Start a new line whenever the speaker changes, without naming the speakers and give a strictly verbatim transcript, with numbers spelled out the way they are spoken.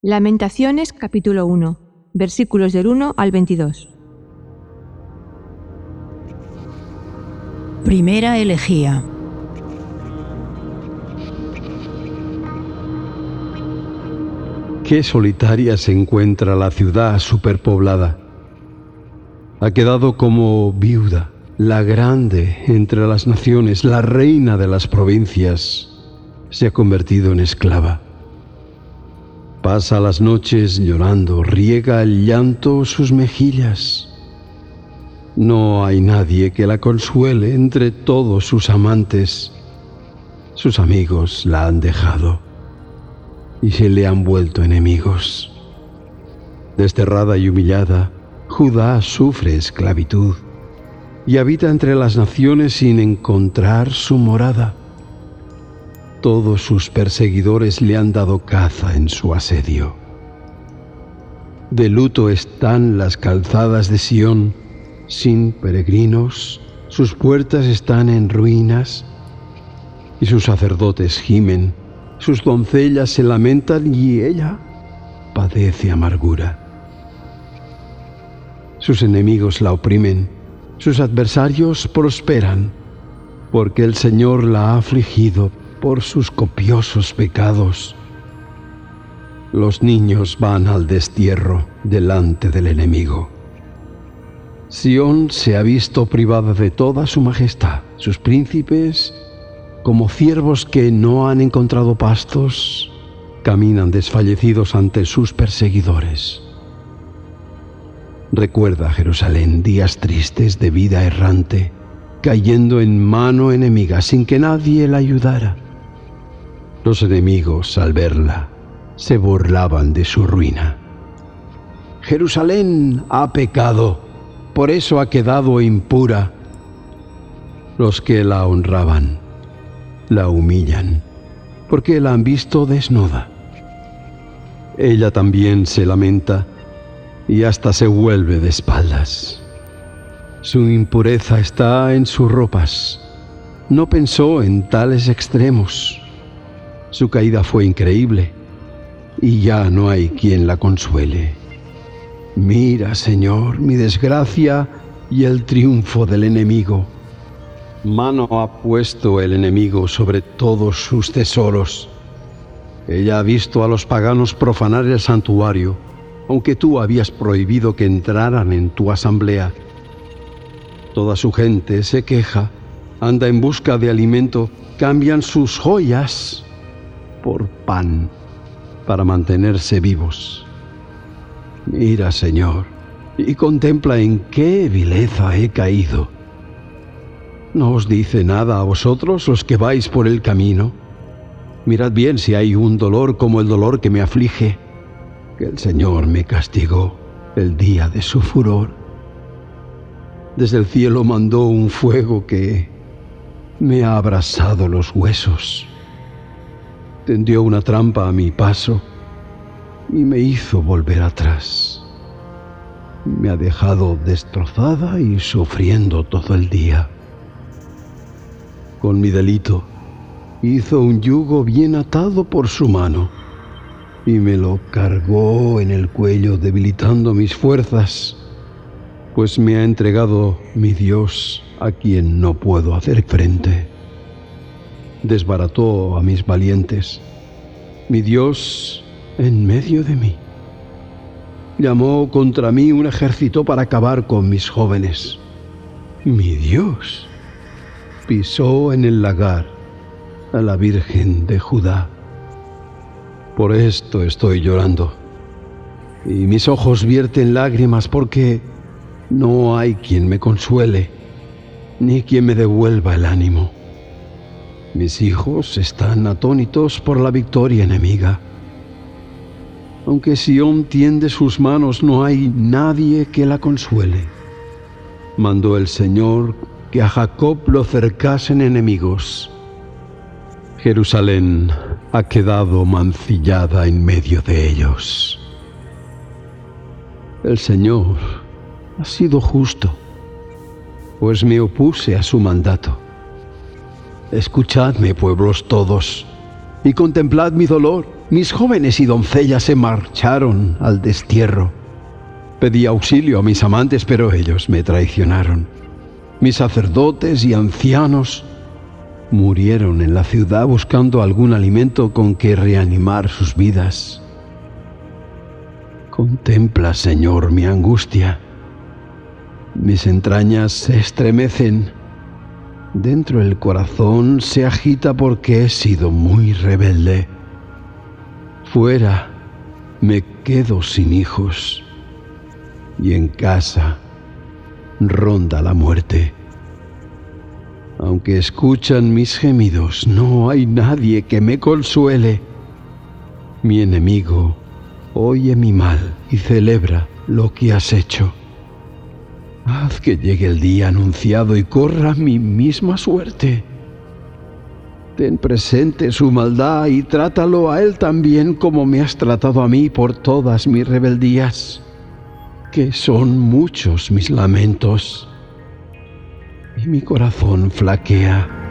Lamentaciones capítulo uno, versículos del uno al veintidós.
Primera elegía.
Qué solitaria se encuentra la ciudad superpoblada. Ha quedado como viuda, la grande entre las naciones, la reina de las provincias, se ha convertido en esclava. Pasa las noches llorando, riega el llanto sus mejillas. No hay nadie que la consuele entre todos sus amantes. Sus amigos la han dejado y se le han vuelto enemigos. Desterrada y humillada, Judá sufre esclavitud y habita entre las naciones sin encontrar su morada. Todos sus perseguidores le han dado caza en su asedio. De luto están las calzadas de Sión, sin peregrinos, sus puertas están en ruinas, y sus sacerdotes gimen, sus doncellas se lamentan y ella padece amargura. Sus enemigos la oprimen, sus adversarios prosperan, porque el Señor la ha afligido por sus copiosos pecados. Los niños van al destierro delante del enemigo. Sión se ha visto privada de toda su majestad. Sus príncipes, como ciervos que no han encontrado pastos, caminan desfallecidos ante sus perseguidores. Recuerda, Jerusalén, días tristes de vida errante, cayendo en mano enemiga sin que nadie la ayudara. Los enemigos, al verla, se burlaban de su ruina. Jerusalén ha pecado, por eso ha quedado impura. Los que la honraban la humillan, porque la han visto desnuda. Ella también se lamenta y hasta se vuelve de espaldas. Su impureza está en sus ropas. No pensó en tales extremos. Su caída fue increíble y ya no hay quien la consuele. Mira, Señor, mi desgracia y el triunfo del enemigo. Mano ha puesto el enemigo sobre todos sus tesoros. Ella ha visto a los paganos profanar el santuario, aunque tú habías prohibido que entraran en tu asamblea. Toda su gente se queja, anda en busca de alimento, cambian sus joyas por pan para mantenerse vivos. Mira, Señor, y contempla en qué vileza he caído. ¿No os dice nada a vosotros los que vais por el camino? Mirad bien si hay un dolor como el dolor que me aflige, que el Señor me castigó el día de su furor. Desde el cielo mandó un fuego que me ha abrasado los huesos. Tendió una trampa a mi paso y me hizo volver atrás. Me ha dejado destrozada y sufriendo todo el día. Con mi delito hizo un yugo bien atado por su mano y me lo cargó en el cuello, debilitando mis fuerzas, pues me ha entregado mi Dios a quien no puedo hacer frente. Desbarató a mis valientes, mi Dios en medio de mí. Llamó contra mí un ejército para acabar con mis jóvenes. Mi Dios pisó en el lagar a la Virgen de Judá. Por esto estoy llorando, y mis ojos vierten lágrimas porque no hay quien me consuele, ni quien me devuelva el ánimo. Mis hijos están atónitos por la victoria enemiga. Aunque Sión tiende sus manos, no hay nadie que la consuele. Mandó el Señor que a Jacob lo cercasen enemigos. Jerusalén ha quedado mancillada en medio de ellos. El Señor ha sido justo, pues me opuse a su mandato. Escuchadme, pueblos todos, y contemplad mi dolor. Mis jóvenes y doncellas se marcharon al destierro. Pedí auxilio a mis amantes, pero ellos me traicionaron. Mis sacerdotes y ancianos murieron en la ciudad buscando algún alimento con que reanimar sus vidas. Contempla, Señor, mi angustia. Mis entrañas se estremecen. Dentro el corazón se agita porque he sido muy rebelde. Fuera me quedo sin hijos y en casa ronda la muerte. Aunque escuchan mis gemidos, no hay nadie que me consuele. Mi enemigo oye mi mal y celebra lo que has hecho. Haz que llegue el día anunciado y corra mi misma suerte. Ten presente su maldad y trátalo a él también como me has tratado a mí por todas mis rebeldías, que son muchos mis lamentos, y mi corazón flaquea.